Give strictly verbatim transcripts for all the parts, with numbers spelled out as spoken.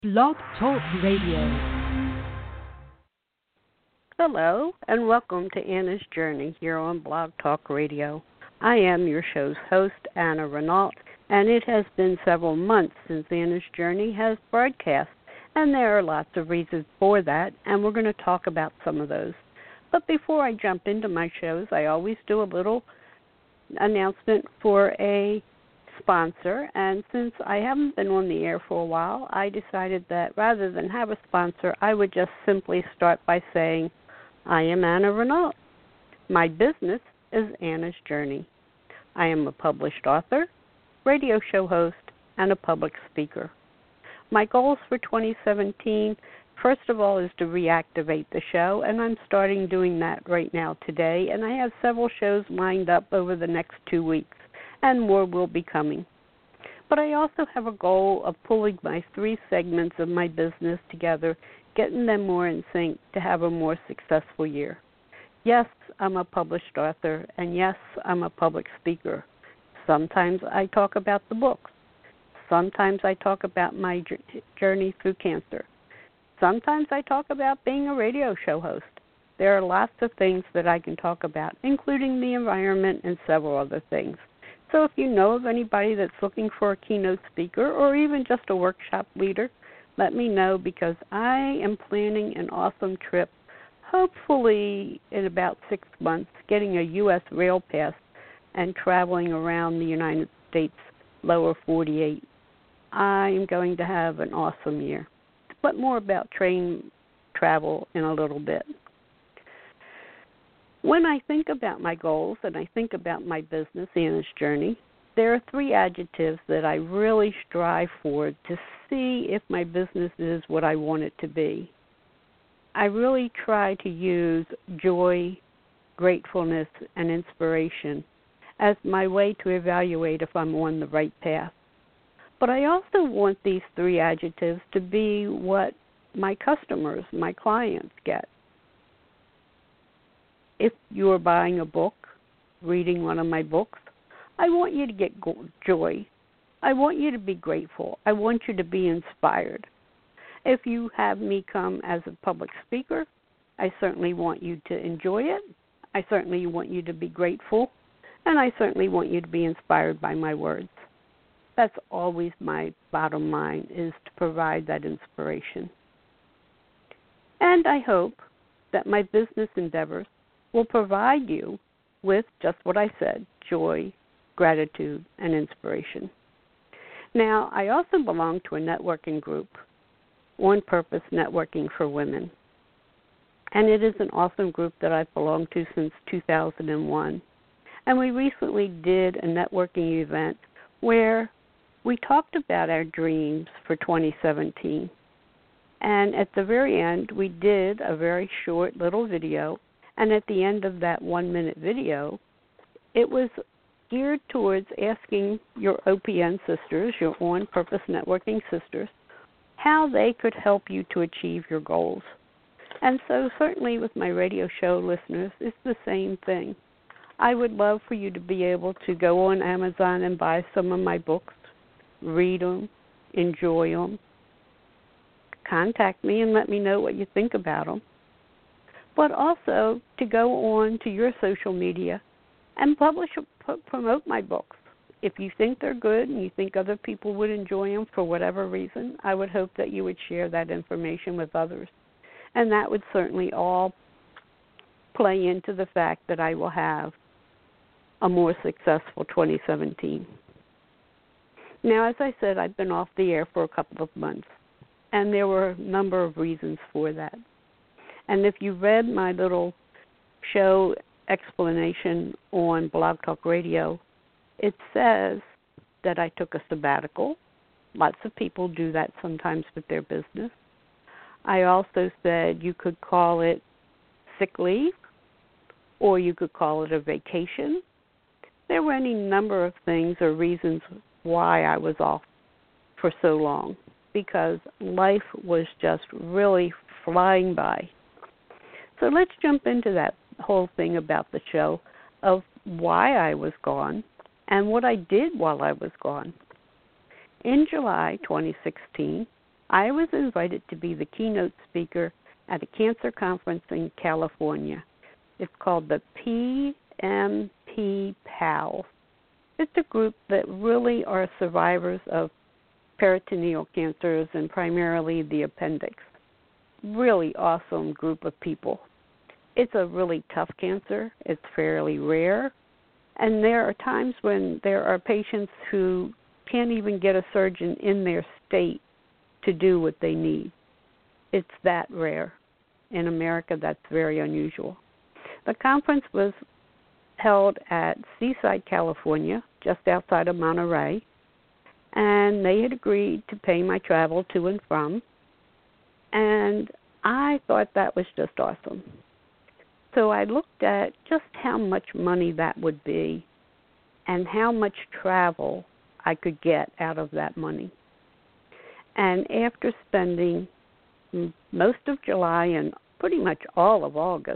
Blog Talk Radio. Hello, and welcome to Anna's Journey here on Blog Talk Radio. I am your show's host, Anna Renault, and it has been several months since Anna's Journey has broadcast, and there are lots of reasons for that, and we're going to talk about some of those. But before I jump into my shows, I always do a little announcement for a sponsor, and since I haven't been on the air for a while, I decided that rather than have a sponsor, I would just simply start by saying, I am Anna Renault. My business is Anna's Journey. I am a published author, radio show host, and a public speaker. My goals for twenty seventeen, first of all, is to reactivate the show, and I'm starting doing that right now today, and I have several shows lined up over the next two weeks, and more will be coming. But I also have a goal of pulling my three segments of my business together, getting them more in sync to have a more successful year. Yes, I'm a published author, and yes, I'm a public speaker. Sometimes I talk about the books. Sometimes I talk about my journey through cancer. Sometimes I talk about being a radio show host. There are lots of things that I can talk about, including the environment and several other things. So if you know of anybody that's looking for a keynote speaker or even just a workshop leader, let me know, because I am planning an awesome trip, hopefully in about six months, getting a U S rail pass and traveling around the United States lower forty-eight. I am going to have an awesome year. But more about train travel in a little bit. When I think about my goals and I think about my business, Anna's Journey, there are three adjectives that I really strive for to see if my business is what I want it to be. I really try to use joy, gratefulness, and inspiration as my way to evaluate if I'm on the right path. But I also want these three adjectives to be what my customers, my clients get. If you are buying a book, reading one of my books, I want you to get joy. I want you to be grateful. I want you to be inspired. If you have me come as a public speaker, I certainly want you to enjoy it. I certainly want you to be grateful. And I certainly want you to be inspired by my words. That's always my bottom line, is to provide that inspiration. And I hope that my business endeavors will provide you with just what I said, joy, gratitude, and inspiration. Now, I also belong to a networking group, On Purpose Networking for Women. And it is an awesome group that I've belonged to since two thousand one. And we recently did a networking event where we talked about our dreams for twenty seventeen. And at the very end, we did a very short little video. And at the end of that one-minute video, it was geared towards asking your O P N sisters, your On Purpose Networking sisters, how they could help you to achieve your goals. And so certainly with my radio show listeners, it's the same thing. I would love for you to be able to go on Amazon and buy some of my books, read them, enjoy them. Contact me and let me know what you think about them. But also to go on to your social media and publish, promote my books. If you think they're good and you think other people would enjoy them for whatever reason, I would hope that you would share that information with others. And that would certainly all play into the fact that I will have a more successful twenty seventeen. Now, as I said, I've been off the air for a couple of months, and there were a number of reasons for that. And if you read my little show explanation on Blog Talk Radio, it says that I took a sabbatical. Lots of people do that sometimes with their business. I also said you could call it sick leave, or you could call it a vacation. There were any number of things or reasons why I was off for so long, because life was just really flying by. So let's jump into that whole thing about the show of why I was gone and what I did while I was gone. In July twenty sixteen, I was invited to be the keynote speaker at a cancer conference in California. It's called the P M P PAL. It's a group that really are survivors of peritoneal cancers and primarily the appendix. Really awesome group of people. It's a really tough cancer. It's fairly rare. And there are times when there are patients who can't even get a surgeon in their state to do what they need. It's that rare. In America, that's very unusual. The conference was held at Seaside, California, just outside of Monterey, and they had agreed to pay my travel to and from, and I thought that was just awesome. So I looked at just how much money that would be and how much travel I could get out of that money. And after spending most of July and pretty much all of August,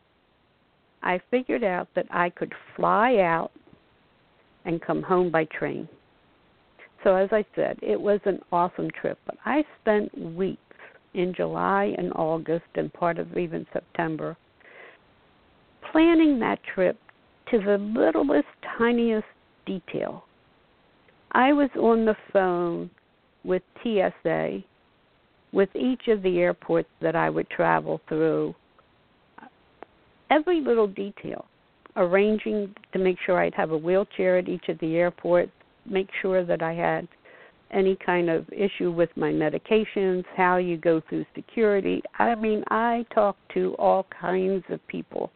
I figured out that I could fly out and come home by train. So as I said, it was an awesome trip, but I spent weeks in July and August and part of even September planning that trip to the littlest, tiniest detail. I was on the phone with T S A, with each of the airports that I would travel through, every little detail, arranging to make sure I'd have a wheelchair at each of the airports, make sure that I had any kind of issue with my medications, how you go through security. I mean, I talked to all kinds of people.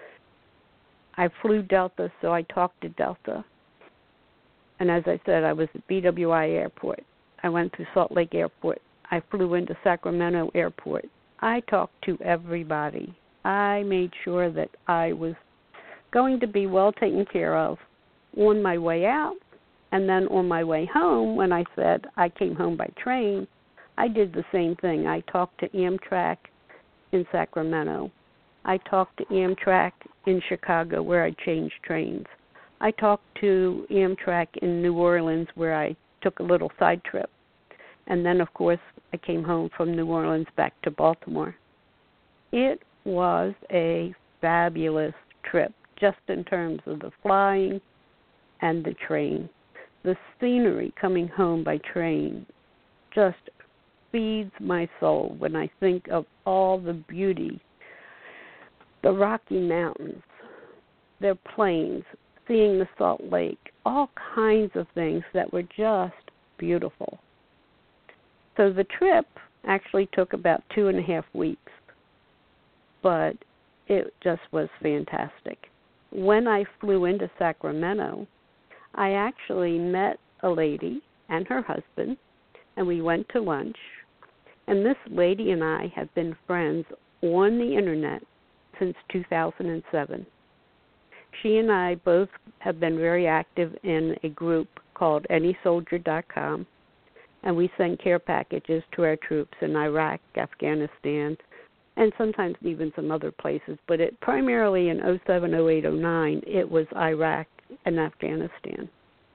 I flew Delta, so I talked to Delta. And as I said, I was at B W I Airport. I went through Salt Lake Airport. I flew into Sacramento Airport. I talked to everybody. I made sure that I was going to be well taken care of on my way out. And then on my way home, when I said I came home by train, I did the same thing. I talked to Amtrak in Sacramento. I talked to Amtrak in Chicago, where I changed trains. I talked to Amtrak in New Orleans, where I took a little side trip. And then, of course, I came home from New Orleans back to Baltimore. It was a fabulous trip, just in terms of the flying and the train. The scenery coming home by train just feeds my soul when I think of all the beauty, the Rocky Mountains, their plains, seeing the Salt Lake, all kinds of things that were just beautiful. So the trip actually took about two and a half weeks, but it just was fantastic. When I flew into Sacramento, I actually met a lady and her husband, and we went to lunch. And this lady and I have been friends on the Internet since two thousand seven. She and I both have been very active in a group called any soldier dot com, and we send care packages to our troops in Iraq, Afghanistan, and sometimes even some other places. But it primarily in oh seven, oh eight, oh nine, it was Iraq and Afghanistan.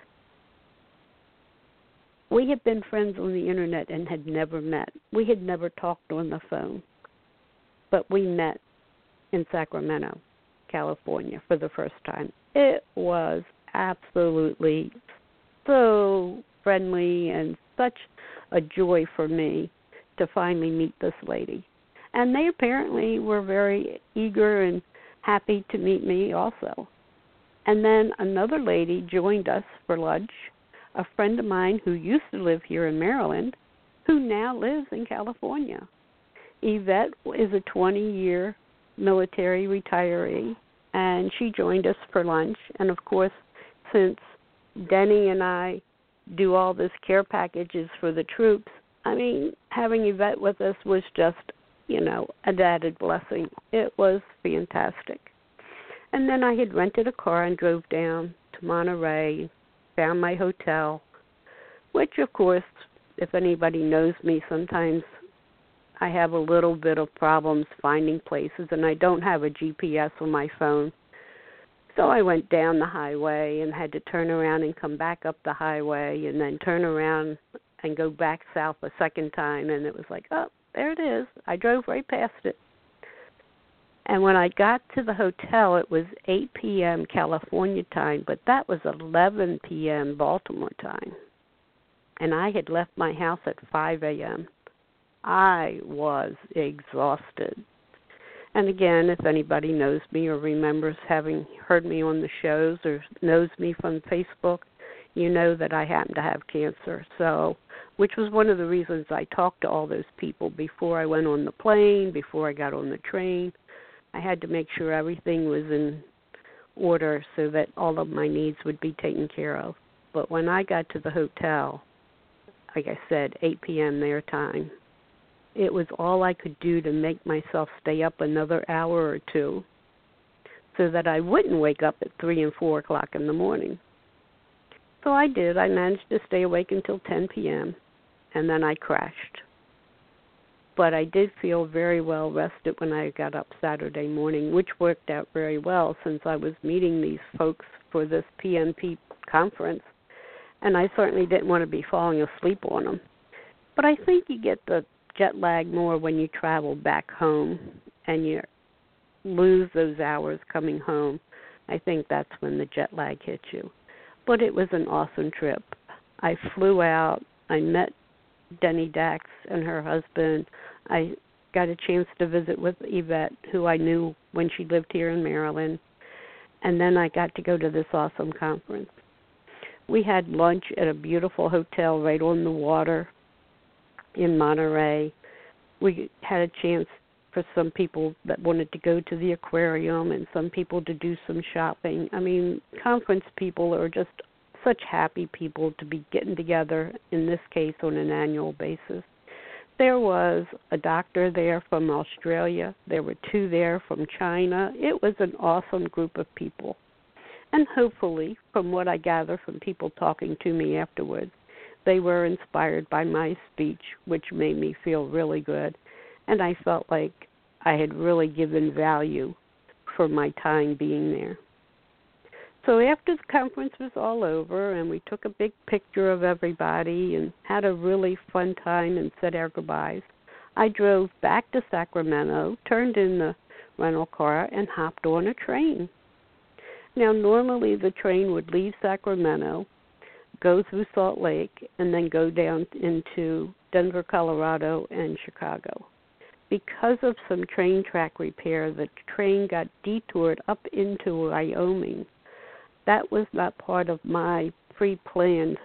We had been friends on the Internet and had never met. We had never talked on the phone, but we met in Sacramento, California for the first time. It was absolutely so friendly and such a joy for me to finally meet this lady. And they apparently were very eager and happy to meet me also. And then another lady joined us for lunch, a friend of mine who used to live here in Maryland, who now lives in California. Yvette is a twenty-year military retiree, and she joined us for lunch. And, of course, since Denny and I do all this care packages for the troops, I mean, having Yvette with us was just, you know, an added blessing. It was fantastic. And then I had rented a car and drove down to Monterey, found my hotel, which, of course, if anybody knows me, sometimes I have a little bit of problems finding places, and I don't have a G P S on my phone. So I went down the highway and had to turn around and come back up the highway and then turn around and go back south a second time, and it was like, oh, there it is. I drove right past it. And when I got to the hotel, it was eight p.m. California time, but that was eleven p.m. Baltimore time. And I had left my house at five a.m. I was exhausted. And again, if anybody knows me or remembers having heard me on the shows or knows me from Facebook, you know that I happen to have cancer. So, which was one of the reasons I talked to all those people before I went on the plane, before I got on the train. I had to make sure everything was in order so that all of my needs would be taken care of. But when I got to the hotel, like I said, eight p.m. their time, it was all I could do to make myself stay up another hour or two so that I wouldn't wake up at three and four o'clock in the morning. So I did. I managed to stay awake until ten p.m., and then I crashed. But I did feel very well rested when I got up Saturday morning, which worked out very well since I was meeting these folks for this P N P conference, and I certainly didn't want to be falling asleep on them. But I think you get the jet lag more when you travel back home and you lose those hours coming home. I think that's when the jet lag hits you. But it was an awesome trip. I flew out. I met Denny Dax and her husband. I got a chance to visit with Yvette, who I knew when she lived here in Maryland. And then I got to go to this awesome conference. We had lunch at a beautiful hotel right on the water in Monterey. We had a chance for some people that wanted to go to the aquarium and some people to do some shopping. I mean, conference people are just such happy people to be getting together, in this case, on an annual basis. There was a doctor there from Australia. There were two there from China. It was an awesome group of people. And hopefully, from what I gather from people talking to me afterwards, they were inspired by my speech, which made me feel really good. And I felt like I had really given value for my time being there. So after the conference was all over and we took a big picture of everybody and had a really fun time and said our goodbyes, I drove back to Sacramento, turned in the rental car, and hopped on a train. Now, normally the train would leave Sacramento, go through Salt Lake, and then go down into Denver, Colorado, and Chicago. Because of some train track repair, the train got detoured up into Wyoming. That was not part of my pre-planned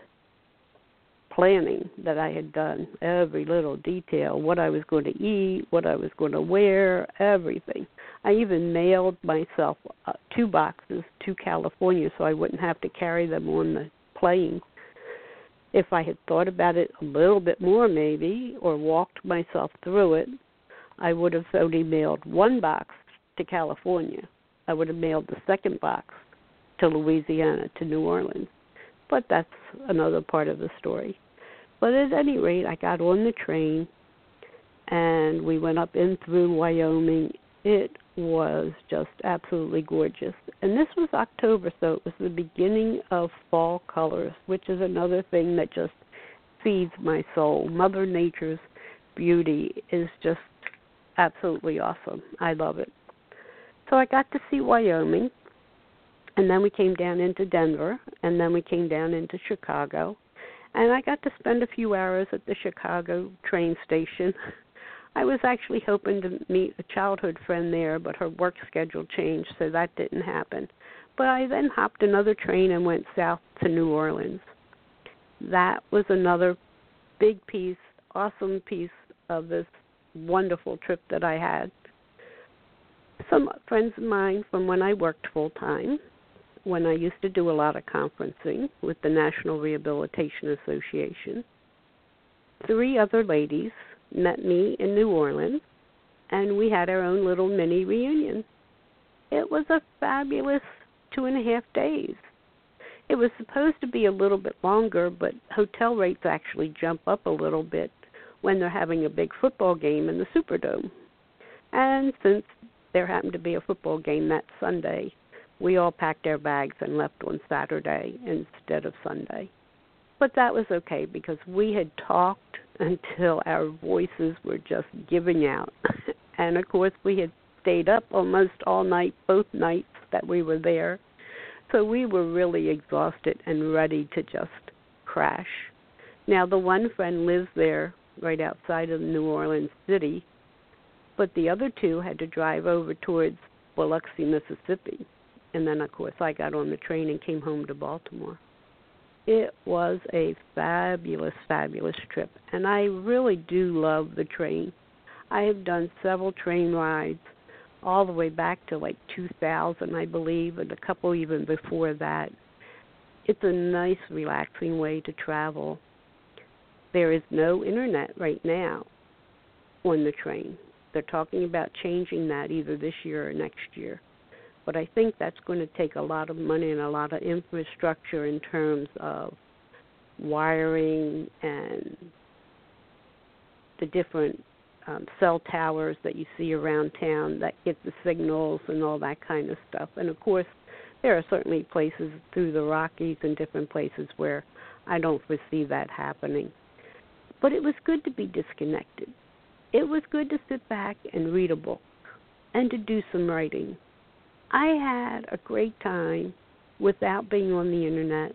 planning that I had done, every little detail, what I was going to eat, what I was going to wear, everything. I even mailed myself uh, two boxes to California so I wouldn't have to carry them on the plane. If I had thought about it a little bit more maybe, or walked myself through it, I would have only mailed one box to California. I would have mailed the second box to Louisiana, to New Orleans. But that's another part of the story. But at any rate, I got on the train, and we went up in through Wyoming. It was just absolutely gorgeous. And this was October, so it was the beginning of fall colors, which is another thing that just feeds my soul. Mother Nature's beauty is just absolutely awesome. I love it. So I got to see Wyoming, and then we came down into Denver, and then we came down into Chicago. And I got to spend a few hours at the Chicago train station. I was actually hoping to meet a childhood friend there, but her work schedule changed, so that didn't happen. But I then hopped another train and went south to New Orleans. That was another big piece, awesome piece of this wonderful trip that I had. Some friends of mine from when I worked full-time, when I used to do a lot of conferencing with the National Rehabilitation Association, three other ladies met me in New Orleans, and we had our own little mini reunion. It was a fabulous two and a half days. It was supposed to be a little bit longer, but hotel rates actually jump up a little bit when they're having a big football game in the Superdome. And since there happened to be a football game that Sunday, we all packed our bags and left on Saturday instead of Sunday. But that was okay because we had talked until our voices were just giving out. And, of course, we had stayed up almost all night, both nights that we were there. So we were really exhausted and ready to just crash. Now, the one friend lives there right outside of New Orleans City, but the other two had to drive over towards Biloxi, Mississippi. And then, of course, I got on the train and came home to Baltimore. It was a fabulous, fabulous trip, and I really do love the train. I have done several train rides all the way back to like two thousand, I believe, and a couple even before that. It's a nice, relaxing way to travel. There is no internet right now on the train. They're talking about changing that either this year or next year. But I think that's going to take a lot of money and a lot of infrastructure in terms of wiring and the different um, cell towers that you see around town that get the signals and all that kind of stuff. And, of course, there are certainly places through the Rockies and different places where I don't foresee that happening. But it was good to be disconnected. It was good to sit back and read a book and to do some writing. I had a great time without being on the internet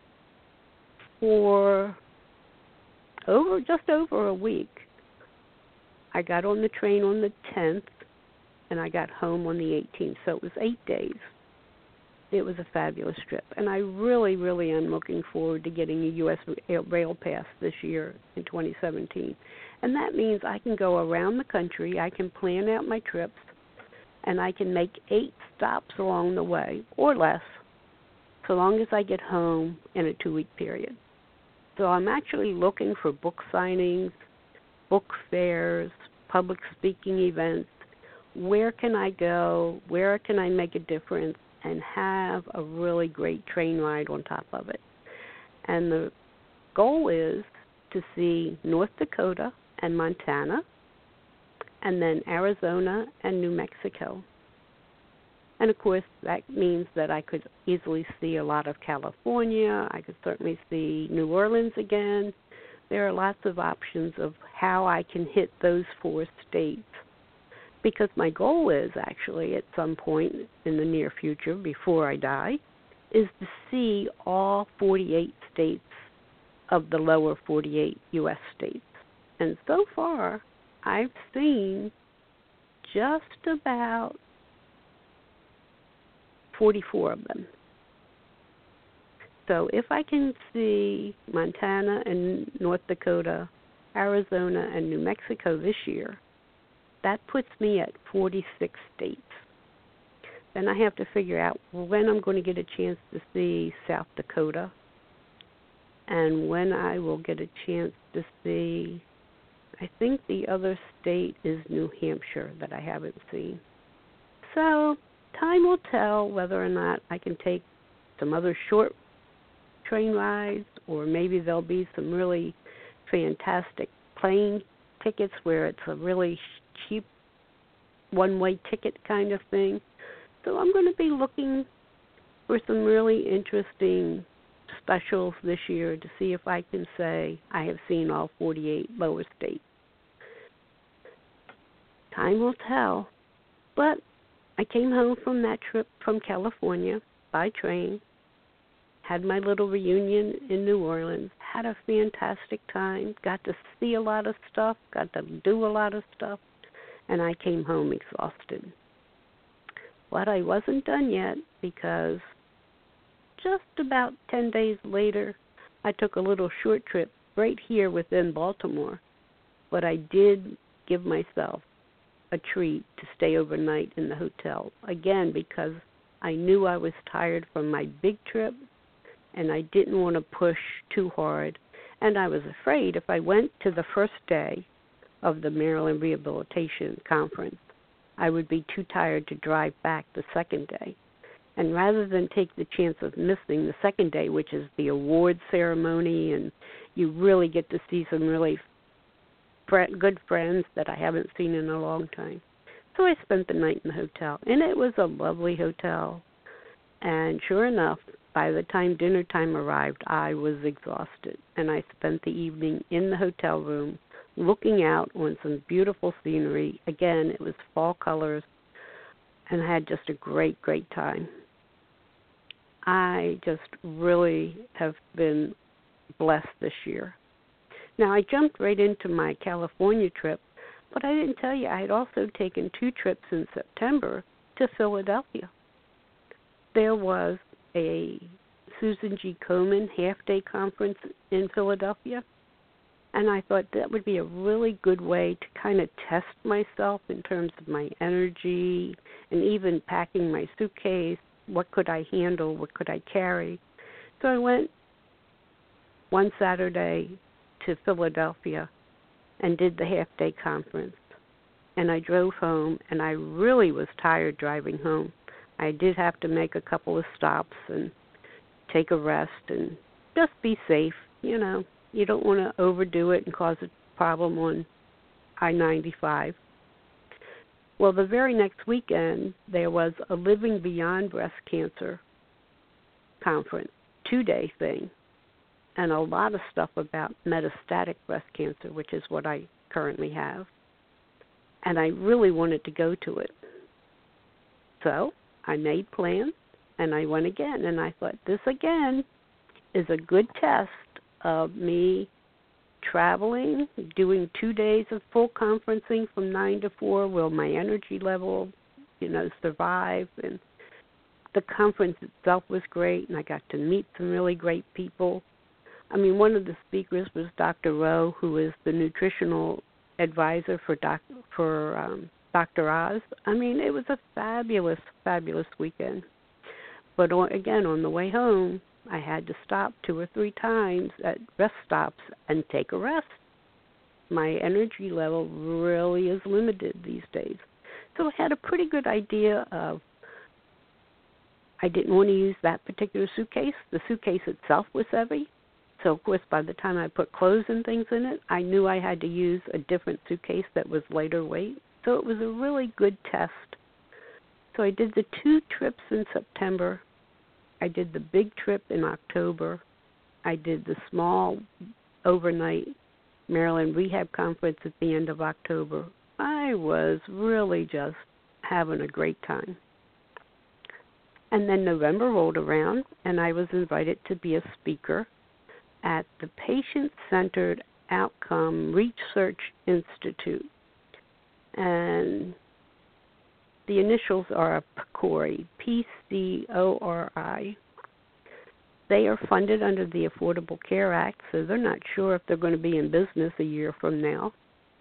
for over just over a week. I got on the train on the tenth, and I got home on the eighteenth, so it was eight days. It was a fabulous trip, and I really, really am looking forward to getting a U S Rail Pass this year in twenty seventeen. And that means I can go around the country, I can plan out my trips, and I can make eight stops along the way, or less, so long as I get home in a two-week period. So I'm actually looking for book signings, book fairs, public speaking events. Where can I go? Where can I make a difference and have a really great train ride on top of it? And the goal is to see North Dakota and Montana, and then Arizona and New Mexico. And, of course, that means that I could easily see a lot of California. I could certainly see New Orleans again. There are lots of options of how I can hit those four states, because my goal is actually at some point in the near future, before I die, is to see all forty-eight states of the lower forty-eight U S states. And so far, I've seen just about forty-four of them. So if I can see Montana and North Dakota, Arizona, and New Mexico this year, that puts me at forty-six states. Then I have to figure out when I'm going to get a chance to see South Dakota and when I will get a chance to see, I think the other state is New Hampshire that I haven't seen. So time will tell whether or not I can take some other short train rides, or maybe there'll be some really fantastic plane tickets where it's a really cheap one-way ticket kind of thing. So I'm going to be looking for some really interesting specials this year to see if I can say I have seen all forty-eight lower states. Time will tell. But I came home from that trip from California by train, had my little reunion in New Orleans, had a fantastic time, got to see a lot of stuff, got to do a lot of stuff, and I came home exhausted. But I wasn't done yet, because just about ten days later, I took a little short trip right here within Baltimore. But I did give myself a treat to stay overnight in the hotel, again, because I knew I was tired from my big trip, and I didn't want to push too hard. And I was afraid if I went to the first day of the Maryland Rehabilitation Conference, I would be too tired to drive back the second day. And rather than take the chance of missing the second day, which is the award ceremony, and you really get to see some really fr- good friends that I haven't seen in a long time. So I spent the night in the hotel, and it was a lovely hotel. And sure enough, by the time dinner time arrived, I was exhausted, and I spent the evening in the hotel room looking out on some beautiful scenery. Again, it was fall colors, and I had just a great, great time. I just really have been blessed this year. Now, I jumped right into my California trip, but I didn't tell you I had also taken two trips in September to Philadelphia. There was a Susan G. Komen half-day conference in Philadelphia, and I thought that would be a really good way to kind of test myself in terms of my energy and even packing my suitcase. What could I handle? What could I carry? So I went one Saturday to Philadelphia and did the half-day conference. And I drove home, and I really was tired driving home. I did have to make a couple of stops and take a rest and just be safe. You know, you don't want to overdo it and cause a problem on I ninety-five. Well, the very next weekend, there was a Living Beyond Breast Cancer conference, two-day thing, and a lot of stuff about metastatic breast cancer, which is what I currently have. And I really wanted to go to it. So I made plans, and I went again. And I thought, this again is a good test of me traveling, doing two days of full conferencing from nine to four. Will my energy level, you know, survive? And the conference itself was great, and I got to meet some really great people. I mean, one of the speakers was Doctor Rowe, who is the nutritional advisor for doc, for um, Doctor Oz. I mean, it was a fabulous, fabulous weekend. But on, again, on the way home, I had to stop two or three times at rest stops and take a rest. My energy level really is limited these days. So I had a pretty good idea of I didn't want to use that particular suitcase. The suitcase itself was heavy. So, of course, by the time I put clothes and things in it, I knew I had to use a different suitcase that was lighter weight. So it was a really good test. So I did the two trips in September. I did the big trip in October. I did the small overnight Maryland Rehab Conference at the end of October. I was really just having a great time. And then November rolled around, and I was invited to be a speaker at the Patient-Centered Outcome Research Institute. And the initials are PCORI, P C O R I. They are funded under the Affordable Care Act, so they're not sure if they're going to be in business a year from now.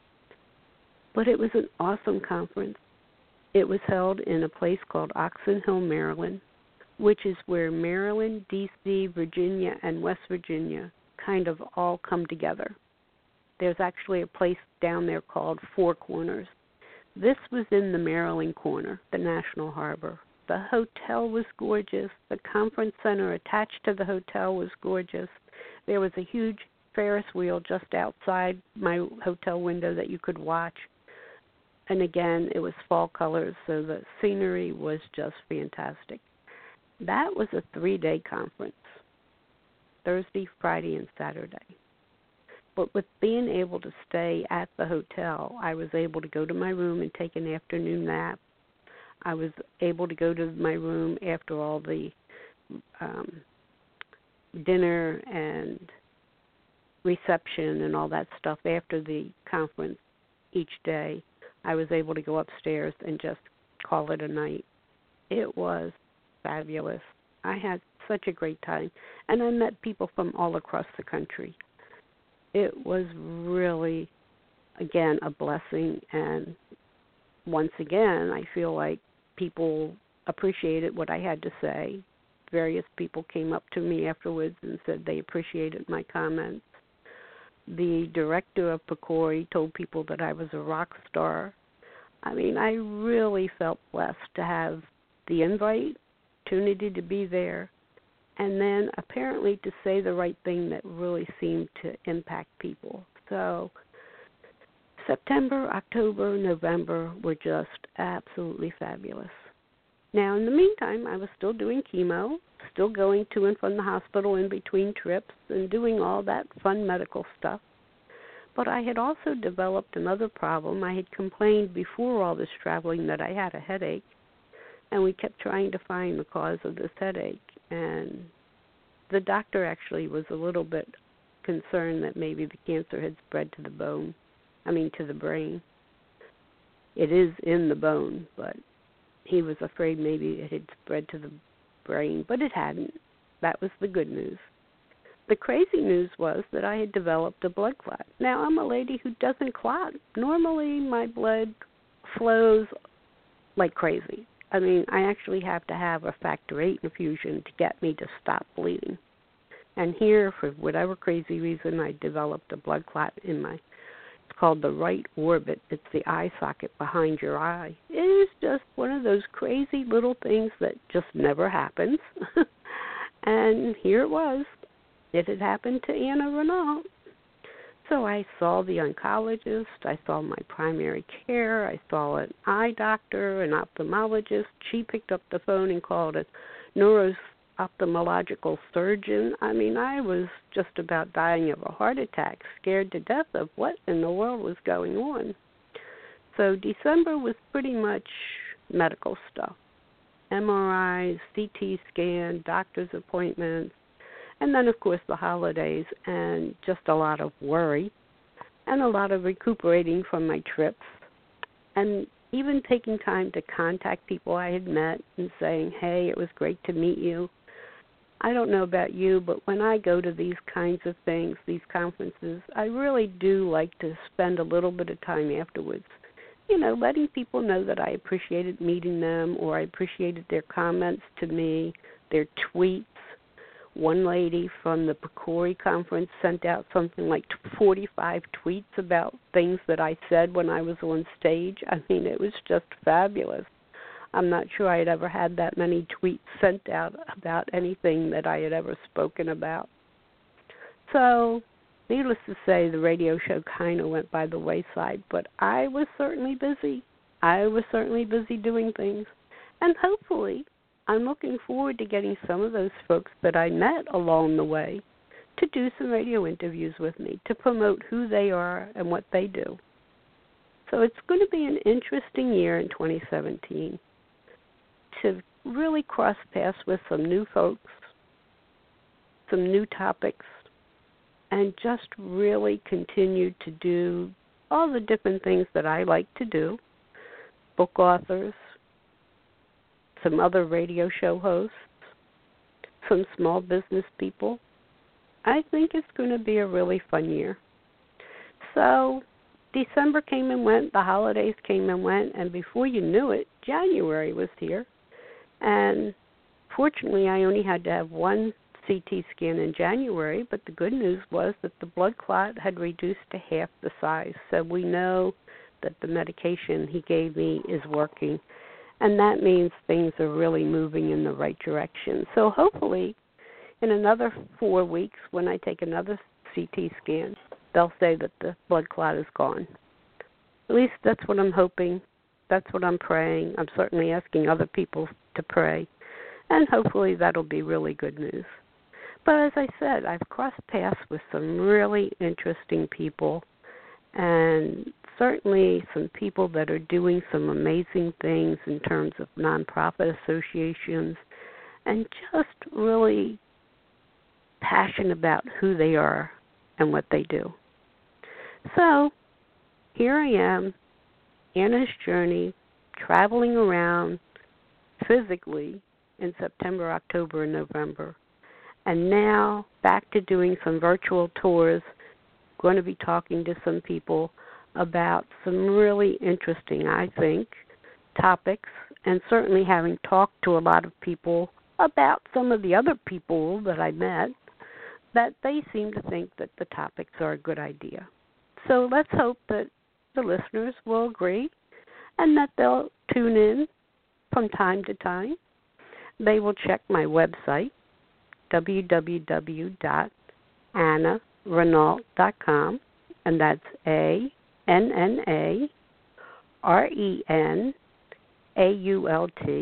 But it was an awesome conference. It was held in a place called Oxon Hill, Maryland, which is where Maryland, D C, Virginia, and West Virginia kind of all come together. There's actually a place down there called Four Corners. This was in the Maryland corner, the National Harbor. The hotel was gorgeous. The conference center attached to the hotel was gorgeous. There was a huge Ferris wheel just outside my hotel window that you could watch. And again, it was fall colors, so the scenery was just fantastic. That was a three-day conference, Thursday, Friday, and Saturday. But with being able to stay at the hotel, I was able to go to my room and take an afternoon nap. I was able to go to my room after all the um, dinner and reception and all that stuff after the conference each day. I was able to go upstairs and just call it a night. It was fabulous. I had such a great time, and I met people from all across the country. It was really, again, a blessing, and once again, I feel like people appreciated what I had to say. Various people came up to me afterwards and said they appreciated my comments. The director of PCORI told people that I was a rock star. I mean, I really felt blessed to have the invite, opportunity to be there, and then apparently to say the right thing that really seemed to impact people. So September, October, November were just absolutely fabulous. Now, in the meantime, I was still doing chemo, still going to and from the hospital in between trips and doing all that fun medical stuff. But I had also developed another problem. I had complained before all this traveling that I had a headache, and we kept trying to find the cause of this headache. And the doctor actually was a little bit concerned that maybe the cancer had spread to the bone, I mean to the brain. It is in the bone, but he was afraid maybe it had spread to the brain, but it hadn't. That was the good news. The crazy news was that I had developed a blood clot. Now, I'm a lady who doesn't clot. Normally, my blood flows like crazy. I mean, I actually have to have a factor eight infusion to get me to stop bleeding. And here, for whatever crazy reason, I developed a blood clot in my, it's called the right orbit. It's the eye socket behind your eye. It is just one of those crazy little things that just never happens. And here it was. It had happened to Anna Renault. So I saw the oncologist, I saw my primary care, I saw an eye doctor, an ophthalmologist. She picked up the phone and called a neuro-ophthalmological surgeon. I mean, I was just about dying of a heart attack, scared to death of what in the world was going on. So December was pretty much medical stuff. M R Is, C T scan, doctor's appointments, and then, of course, the holidays and just a lot of worry and a lot of recuperating from my trips and even taking time to contact people I had met and saying, hey, it was great to meet you. I don't know about you, but when I go to these kinds of things, these conferences, I really do like to spend a little bit of time afterwards, you know, letting people know that I appreciated meeting them or I appreciated their comments to me, their tweets. One lady from the PCORI conference sent out something like forty-five tweets about things that I said when I was on stage. I mean, it was just fabulous. I'm not sure I had ever had that many tweets sent out about anything that I had ever spoken about. So, needless to say, the radio show kind of went by the wayside, but I was certainly busy. I was certainly busy doing things. And hopefully, I'm looking forward to getting some of those folks that I met along the way to do some radio interviews with me, to promote who they are and what they do. So it's going to be an interesting year in twenty seventeen to really cross paths with some new folks, some new topics, and just really continue to do all the different things that I like to do, book authors, some other radio show hosts, some small business people. I think it's going to be a really fun year. So December came and went, the holidays came and went, and before you knew it, January was here. And fortunately, I only had to have one C T scan in January, but the good news was that the blood clot had reduced to half the size. So we know that the medication he gave me is working. And that means things are really moving in the right direction. So hopefully, in another four weeks, when I take another C T scan, they'll say that the blood clot is gone. At least that's what I'm hoping. That's what I'm praying. I'm certainly asking other people to pray. And hopefully that'll be really good news. But as I said, I've crossed paths with some really interesting people and certainly some people that are doing some amazing things in terms of nonprofit associations and just really passionate about who they are and what they do. So here I am, Anna's Journey, traveling around physically in September, October, and November, and now back to doing some virtual tours, going to be talking to some people about some really interesting, I think, topics, and certainly having talked to a lot of people about some of the other people that I met, that they seem to think that the topics are a good idea. So let's hope that the listeners will agree and that they'll tune in from time to time. They will check my website, w w w dot anna renault dot com, and that's A N N A R E N A U L T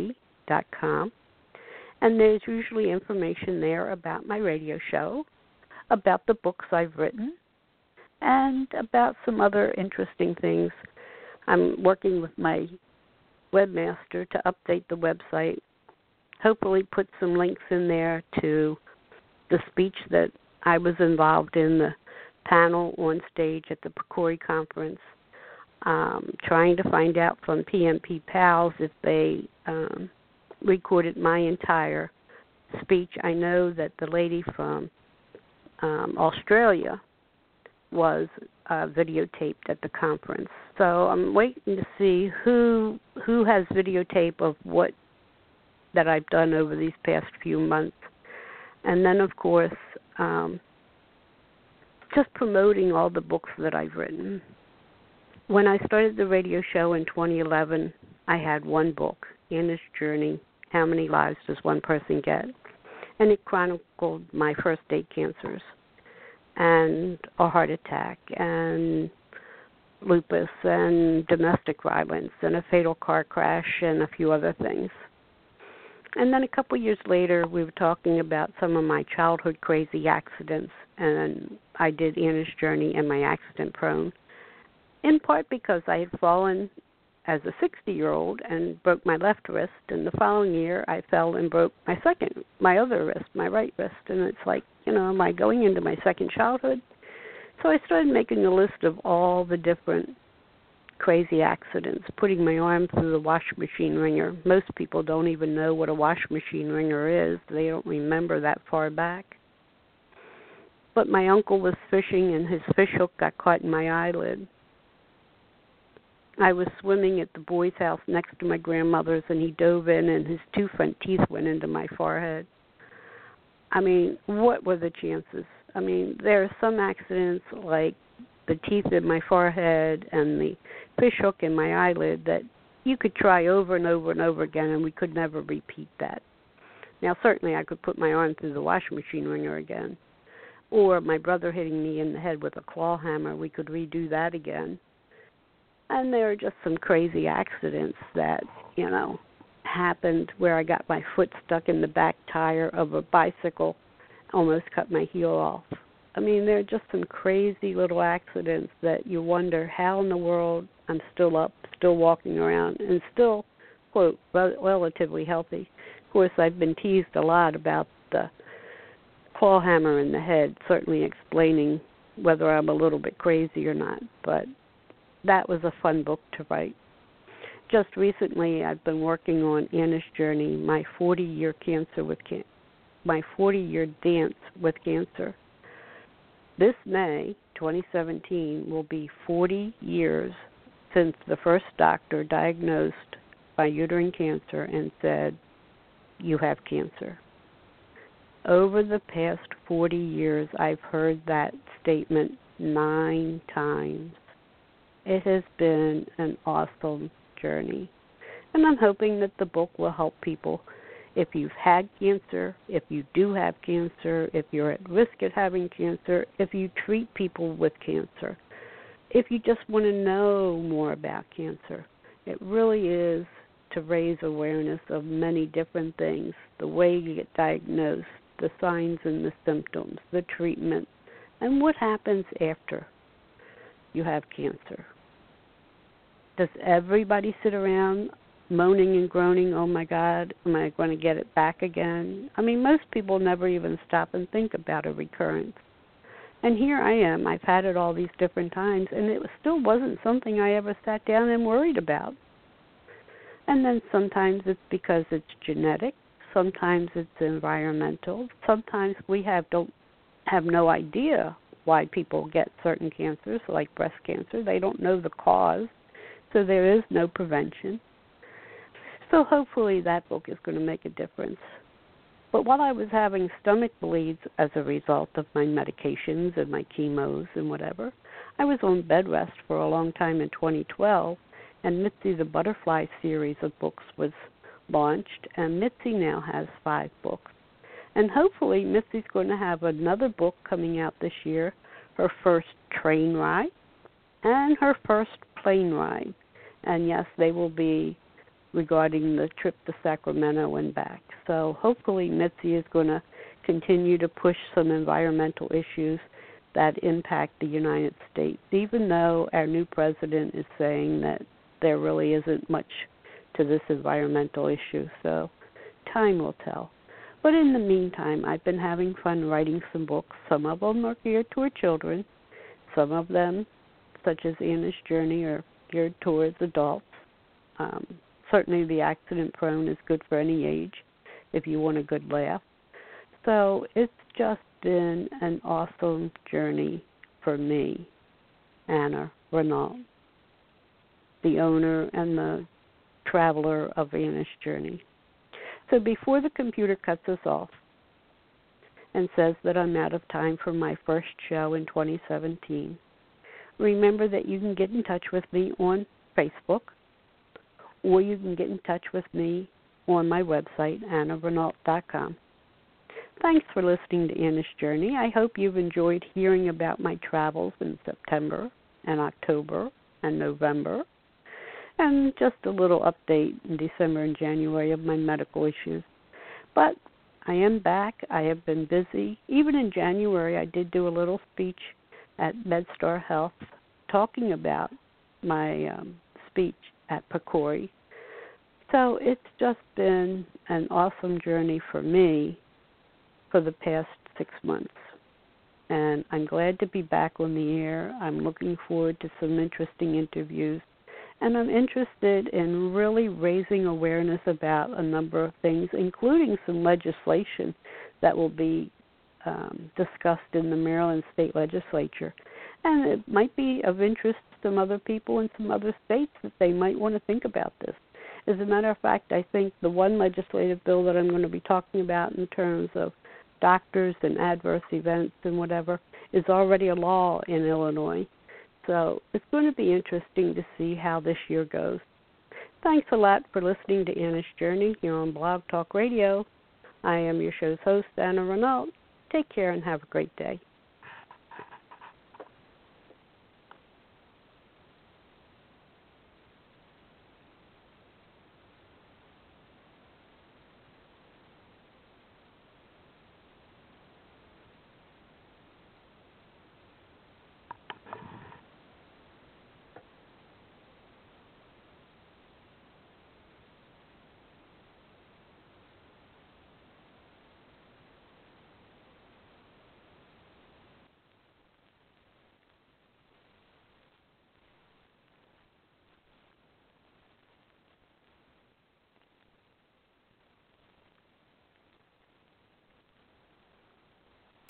dot com. And there's usually information there about my radio show, about the books I've written, and about some other interesting things. I'm working with my webmaster to update the website, hopefully put some links in there to the speech that I was involved in, the panel on stage at the PCORI conference, um, trying to find out from P M P Pals if they um, recorded my entire speech. I know that the lady from um, Australia was uh, videotaped at the conference. So I'm waiting to see who who has videotape of what that I've done over these past few months. And then, of course, um, just promoting all the books that I've written. When I started the radio show in twenty eleven, I had one book, Anna's Journey, How Many Lives Does One Person Get? And it chronicled my first eight cancers and a heart attack and lupus and domestic violence and a fatal car crash and a few other things. And then a couple years later, we were talking about some of my childhood crazy accidents, and I did Anna's Journey and my accident prone, in part because I had fallen as a sixty-year-old and broke my left wrist, and the following year I fell and broke my second, my other wrist, my right wrist, and it's like, you know, am I going into my second childhood? So I started making a list of all the different crazy accidents, putting my arm through the washing machine wringer. Most people don't even know what a washing machine wringer is. They don't remember that far back. But my uncle was fishing and his fish hook got caught in my eyelid. I was swimming at the boys' house next to my grandmother's, and he dove in and his two front teeth went into my forehead. I mean, what were the chances? I mean, there are some accidents like the teeth in my forehead and the fish hook in my eyelid that you could try over and over and over again, and we could never repeat that. Now, certainly I could put my arm through the washing machine wringer again, or my brother hitting me in the head with a claw hammer, we could redo that again. And there are just some crazy accidents that, you know, happened where I got my foot stuck in the back tire of a bicycle, almost cut my heel off. I mean, there are just some crazy little accidents that you wonder how in the world I'm still up, still walking around, and still, quote, rel- relatively healthy. Of course, I've been teased a lot about the claw hammer in the head, certainly explaining whether I'm a little bit crazy or not, but that was a fun book to write. Just recently, I've been working on Anna's Journey, my forty-year cancer with can- my forty-year dance with cancer. This May, twenty seventeen, will be forty years since the first doctor diagnosed my uterine cancer and said, "You have cancer." Over the past forty years, I've heard that statement nine times. It has been an awesome journey, and I'm hoping that the book will help people. If you've had cancer, if you do have cancer, if you're at risk of having cancer, if you treat people with cancer, if you just want to know more about cancer, it really is to raise awareness of many different things, the way you get diagnosed, the signs and the symptoms, the treatment, and what happens after you have cancer. Does everybody sit around moaning and groaning, oh my God, am I going to get it back again? I mean, most people never even stop and think about a recurrence. And here I am, I've had it all these different times, and it still wasn't something I ever sat down and worried about. And then sometimes it's because it's genetic, sometimes it's environmental, sometimes we have don't have no idea why people get certain cancers, like breast cancer. They don't know the cause, so there is no prevention. So hopefully that book is going to make a difference. But while I was having stomach bleeds as a result of my medications and my chemos and whatever, I was on bed rest for a long time in twenty twelve, and Mitzi the Butterfly series of books was launched, and Mitzi now has five books. And hopefully Mitzi's going to have another book coming out this year, her first train ride and her first plane ride. And yes, they will be regarding the trip to Sacramento and back. So hopefully Mitzi is going to continue to push some environmental issues that impact the United States, even though our new president is saying that there really isn't much to this environmental issue. So time will tell. But in the meantime, I've been having fun writing some books. Some of them are geared toward children. Some of them, such as Anna's Journey, are geared towards adults. Um, certainly the Accident Prone is good for any age if you want a good laugh. So it's just been an awesome journey for me, Anna Renault, the owner and the traveler of Anna's Journey. So before the computer cuts us off and says that I'm out of time for my first show in twenty seventeen, remember that you can get in touch with me on Facebook, or you can get in touch with me on my website, anna renault dot com. Thanks for listening to Anna's Journey. I hope you've enjoyed hearing about my travels in September and October and November, and just a little update in December and January of my medical issues. But I am back. I have been busy. Even in January, I did do a little speech at MedStar Health talking about my um, speech at PCORI. So it's just been an awesome journey for me for the past six months. And I'm glad to be back on the air. I'm looking forward to some interesting interviews. And I'm interested in really raising awareness about a number of things, including some legislation that will be um, discussed in the Maryland State Legislature. And it might be of interest to some other people in some other states that they might want to think about this. As a matter of fact, I think the one legislative bill that I'm going to be talking about in terms of doctors and adverse events and whatever is already a law in Illinois. So it's going to be interesting to see how this year goes. Thanks a lot for listening to Anna's Journey here on Blog Talk Radio. I am your show's host, Anna Renault. Take care and have a great day.